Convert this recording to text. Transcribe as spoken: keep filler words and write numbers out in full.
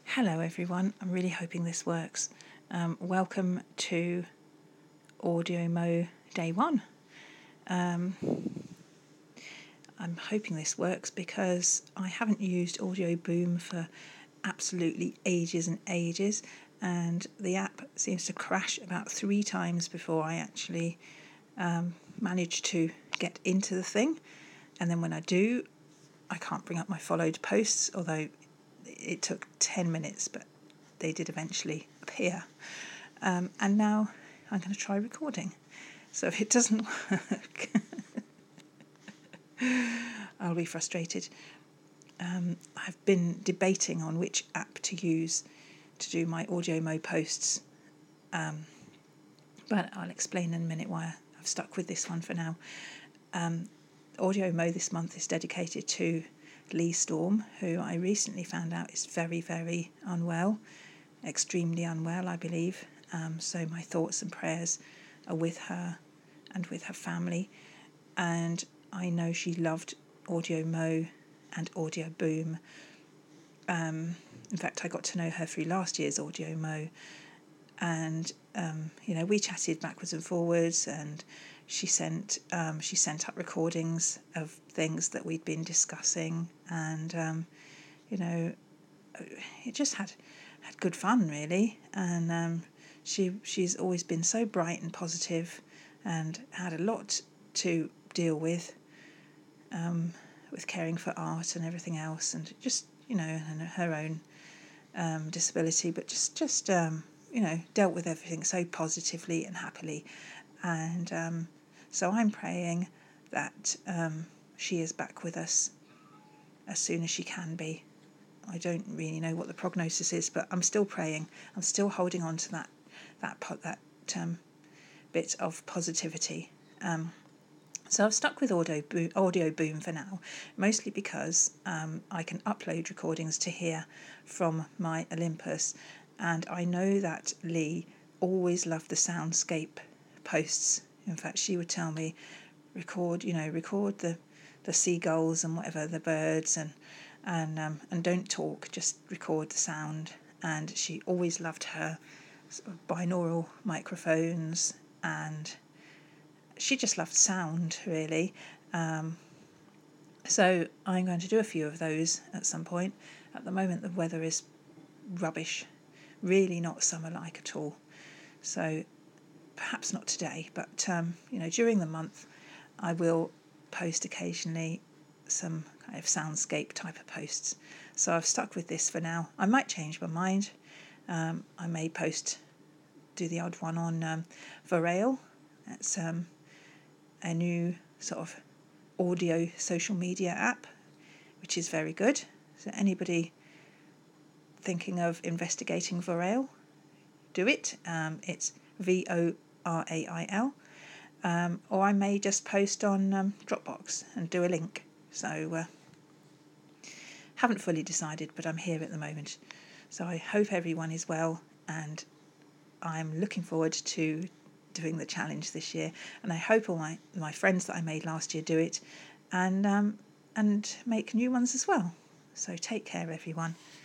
Hello everyone, I'm really hoping this works. Um, welcome to AudioMo Day one. Um, I'm hoping this works because I haven't used Audio Boom for absolutely ages and ages, and the app seems to crash about three times before I actually um, manage to get into the thing. And then when I do, I can't bring up my followed posts, although it took ten minutes, but they did eventually appear. Um, and now I'm going to try recording. So if it doesn't work, I'll be frustrated. Um, I've been debating on which app to use to do my AudioMo posts, um, but I'll explain in a minute why I've stuck with this one for now. Um, AudioMo this month is dedicated to Lee Storm, who I recently found out is very, very unwell. Extremely unwell, I believe. Um, so my thoughts and prayers are with her and with her family. And I know she loved AudioMo and Audio Boom. Um, in fact, I got to know her through last year's AudioMo. And, um, you know, we chatted backwards and forwards, and she sent um, she sent up recordings of things that we'd been discussing. And, um, you know, it just had... had good fun, really, and um, she she's always been so bright and positive, and had a lot to deal with, um, with caring for art and everything else, and just you know, and her own um, disability, but just just um, you know, dealt with everything so positively and happily, and um, so I'm praying that um, she is back with us as soon as she can be. I don't really know what the prognosis is, but I'm still praying. I'm still holding on to that that that um, bit of positivity. Um, so I've stuck with Audio Boom, Audio Boom for now, mostly because um, I can upload recordings to here from my Olympus, and I know that Lee always loved the soundscape posts. In fact, she would tell me, record, you know, record the the seagulls and whatever, the birds, and and um, and don't talk, just record the sound. And she always loved her sort of binaural microphones, and she just loved sound, really. Um, so I'm going to do a few of those at some point. At the moment, the weather is rubbish, really not summer-like at all. So perhaps not today, but um, you know, during the month, I will post occasionally some kind of soundscape type of posts. So I've stuck with this for now. I might change my mind. Um, I may post, do the odd one on um, Verail. That's um, a new sort of audio social media app, which is very good. So anybody thinking of investigating Verail, do it. Um, it's V O R A I L. Um, or I may just post on um, Dropbox and do a link. So, uh, haven't fully decided, but I'm here at the moment. So I hope everyone is well, and I'm looking forward to doing the challenge this year. And I hope all my, my friends that I made last year do it, and um, and make new ones as well. So take care, everyone.